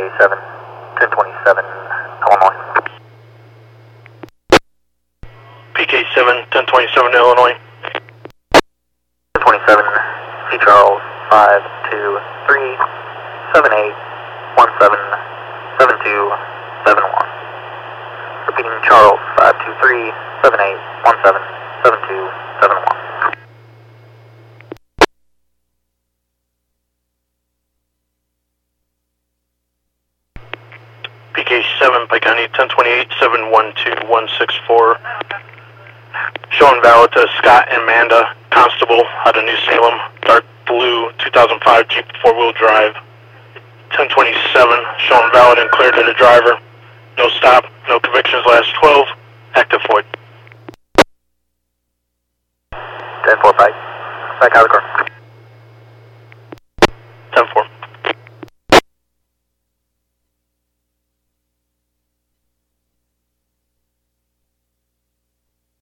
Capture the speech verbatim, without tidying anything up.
seven, ten twenty-seven, Illinois. P K seven, ten twenty-seven, Illinois. ten twenty-seven, C Charles, five two three, seven eight, one seven, seven two, seven one. Repeating Charles, five two three, seven eight, one seven, seven two, seven one. P K seven, Pike County, ten twenty-eight, seven one two, one six four. Showing valid to Scott and Amanda Constable out of New Salem. Dark blue, two thousand five Jeep four-wheel drive. ten twenty-seven, showing valid and clear to the driver. No stop, no convictions last twelve. Active void. ten four, Pike. Back out of the car.